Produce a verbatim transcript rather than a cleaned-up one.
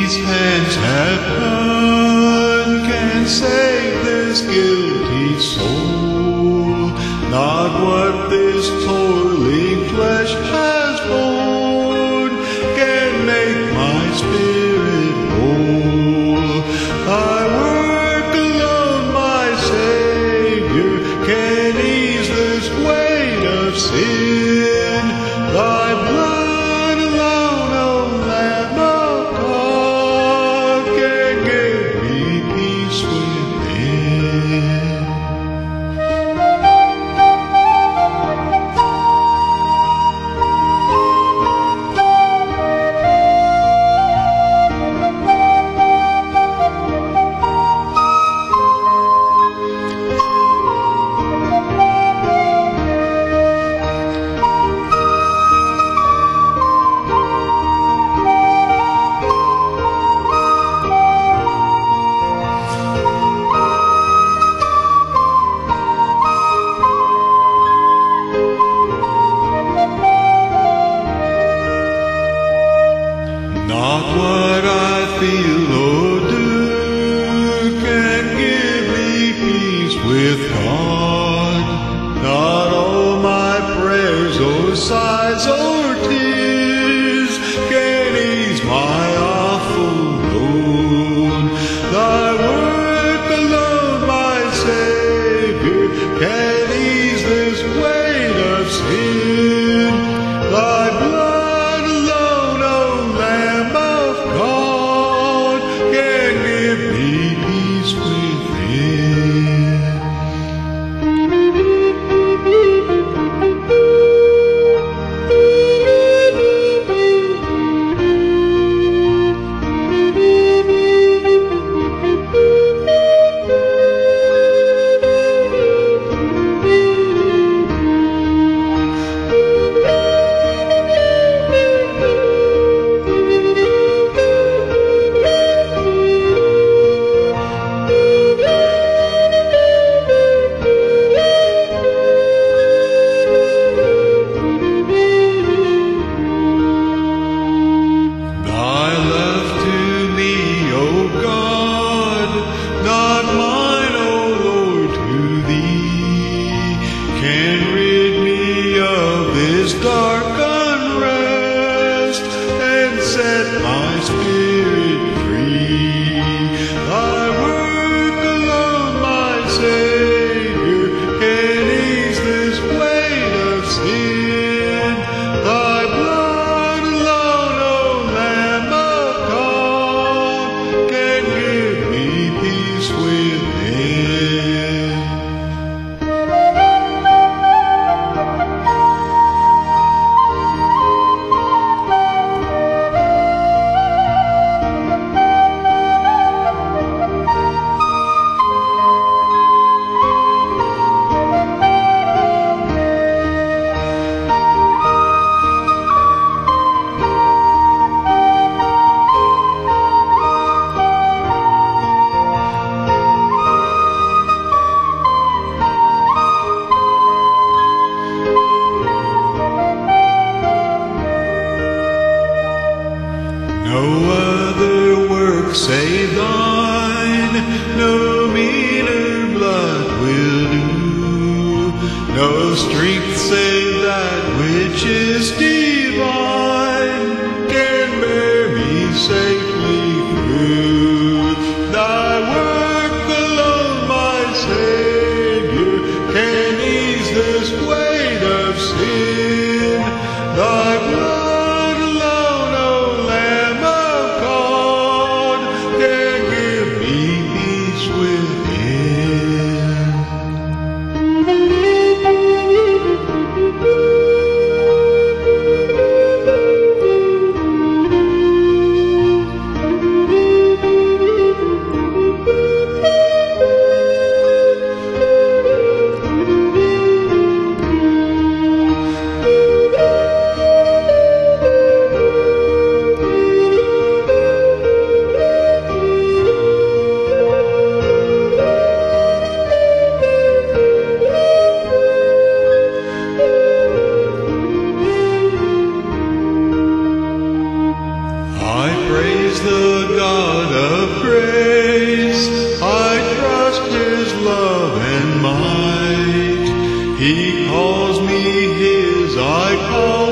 these hands have done can save this guilty soul. Not what this toiling flesh has borne can make my spirit whole. Thy work alone, my Savior, can ease this weight of sin. Thy blood alone, O Lamb of God, can give me peace within. Not what I feel or do can give me peace with God. Not all my prayers or sighs or tears can ease my awful load. Thy work alone, my Savior, can ease this weight of sin. Thy blood alone, O Lamb of God, can give me peace within. Can rid me of this dark unrest and set my spirit free. Thy work alone, my Savior, can ease this weight of sin. Thy blood alone, O Lamb of God, can give me peace within. No other work save thine, no meaner blood will do. No strength save that which is divine can bear me safely through. Thy work alone, my Savior, can ease this weight of sin. Thy blood alone, O Lamb of God, can give me peace within. He calls me his, I call